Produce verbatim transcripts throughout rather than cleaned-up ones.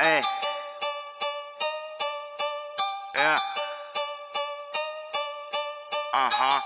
Эй. Yeah. Ага.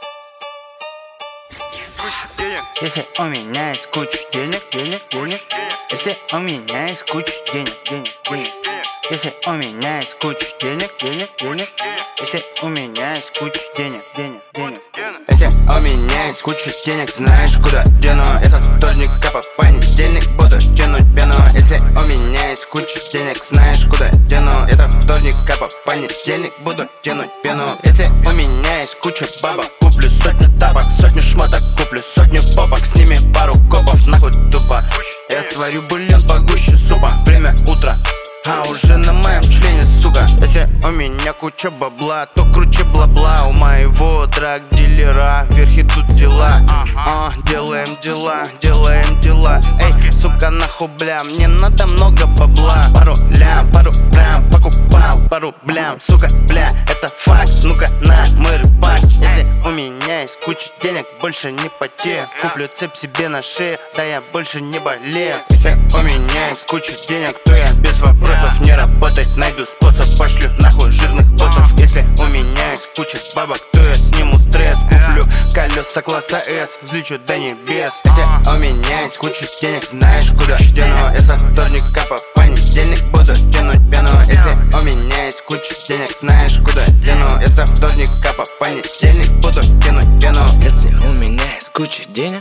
Если у меня есть куча денег, денег, денег. Если у меня есть куча денег, денег, денег. Если у меня есть куча денег, денег, денег. Если у меня есть куча денег, денег, денег. Если у меня есть куча денег, знаешь, куда дену? Я со вторника по понедельник буду тянуть пену. Если у меня есть куча денег, знаешь, куда дену? Я со вторника по понедельник буду тянуть пену. Если у меня есть куча бабок, куплю сотню тапок, сотню шмоток, куплю сотню попок, с ними пару копов, нахуй тупо. Я сварю бульон погуще супа, время утро, а уже на моем члене, сука. Если у меня куча бабла, то круче бла-бла. У моего драг-дилера вверх идут дела. А, делаем дела, делаем дела. Эй, сука, нахуй, бля, мне надо много бабла. Пару лям, пару прям покупал, пару блям. Сука, бля, это факт, ну-ка на мой рыбак. Если у меня есть куча денег, больше не потею. Куплю цепь себе на шею, да я больше не болею. Если у меня есть куча денег, то я без вопросов не работать, найду способ, пошлю нахуй жирных боссов. Если у меня есть куча бабок, то я сниму стресс, куплю колеса класса S, взлечу до небес. Если у меня есть куча денег, знаешь, куда дену? Я со вторника по понедельник буду тянуть пену. Если у меня есть куча денег, знаешь, куда дену? Я со вторника по понедельник буду тянуть пену. Если у меня есть куча денег,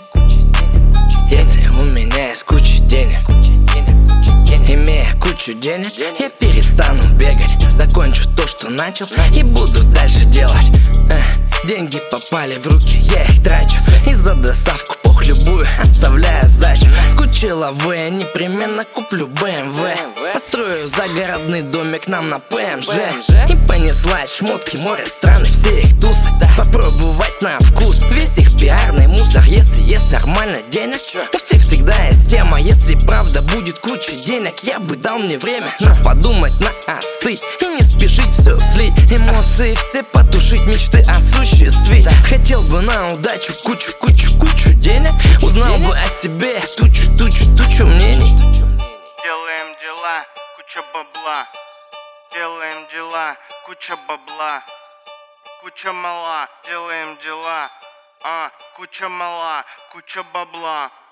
если у меня есть куча денег, имея кучу денег, я перестану бегать, закончу то, что начал, и буду дальше делать. Эх, деньги попали в руки, я их трачу, и за доставку пох любую оставляю сдачу. Скучила вы, я непременно куплю бэ эм вэ, построю загородный домик нам на пэ эм жэ. И понеслась шмотки, море страны, все их тусы, попробовать на вкус весь их пиарный мусор. Если есть нормально денег, у всех всегда есть тема. Если правда будет куча денег, я бы дал мне время на подумать, на остыть и не спешить все слить. Эмоции все потушить, мечты осуществить. Хотел бы на удачу кучу, кучу, кучу денег. Узнал бы о себе тучу, тучу, тучу мнений. Делаем дела, куча бабла. Делаем дела, куча бабла. Куча мала, делаем дела. А, куча мала, куча бабла.